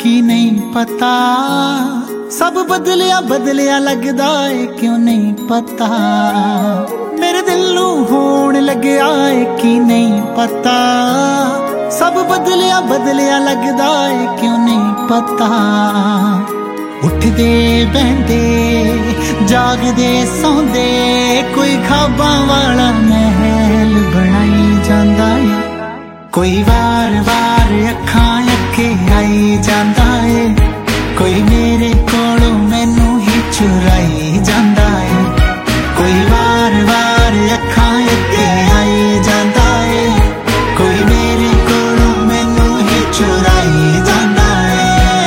की नहीं पता। सब बदलिया बदलिया लगदा है क्यों नहीं पता। मेरे दिल नू होण लग्या है की नहीं पता। सब बदलिया बदलिया लगदा है क्यों नहीं पता। उठदे बहंदे जागदे सौंदे कोई ख्वाबां वाला महल बनाई जांदा है। कोई वार वार अखां अगे आई जांदा है। कोई मेरे कोलों मैनू ही चुराई जांदा है। कोई वार वार अखां अगे आई जांदा है। कोई मेरे कोलों मैनू ही चुराई जांदा है।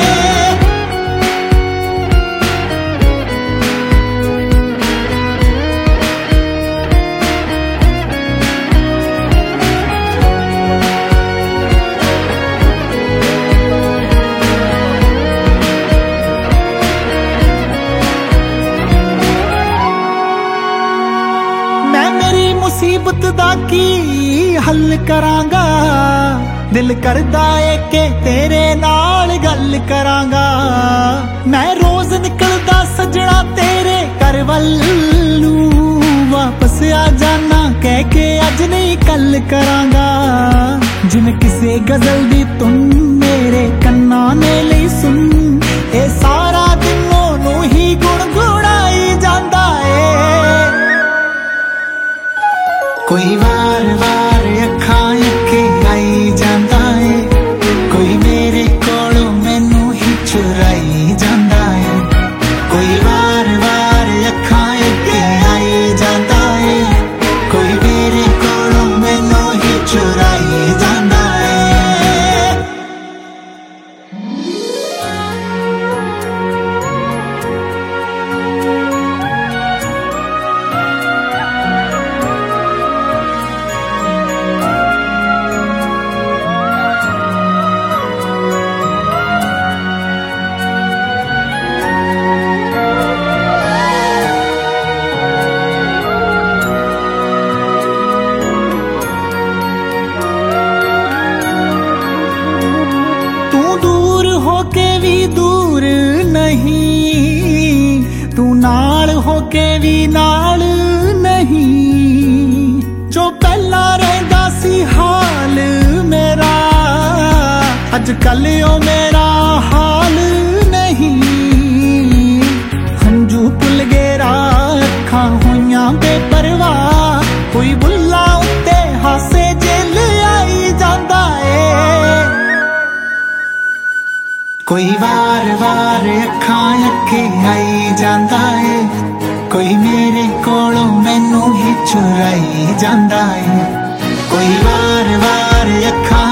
मुसीबत दा की हल करांगा। दिल करदा है कि तेरे नाल गल करांगा। मैं रोज निकलदा सजना तेरे घर वल्लू। वापस आ जाना कह के अज नहीं कल करांगा। जिवें किसे गजल दी तुम मेरे कन्ना ने लई सुन। ए सारा दिन ओनू ही गुणगुणाई जांदा है। कोई वार वार अखां अगे आई जांदा है। कोई मेरे कोलों मैनू ही चुराई जांदा है। कोई वार वार अखां अगे आई जांदा है। कोई मेरे कोलों मैनू ही चुराई जांदा है। दूर नहीं तू नाल होके भी नाल नहीं। जो पहला रहंदा सी हाल मेरा अज कल ओ मेरा हाल नहीं। हंजू भुल गए राह अखां होइयां बेपरवाह। कोई बुल्ला उत्ते हासे जेल आई जांदा है। कोई वार वार अखां अगे आई जांदा है। कोई मेरे कोलों मैनू ही चुराई जांदा है। कोई वार वार अखां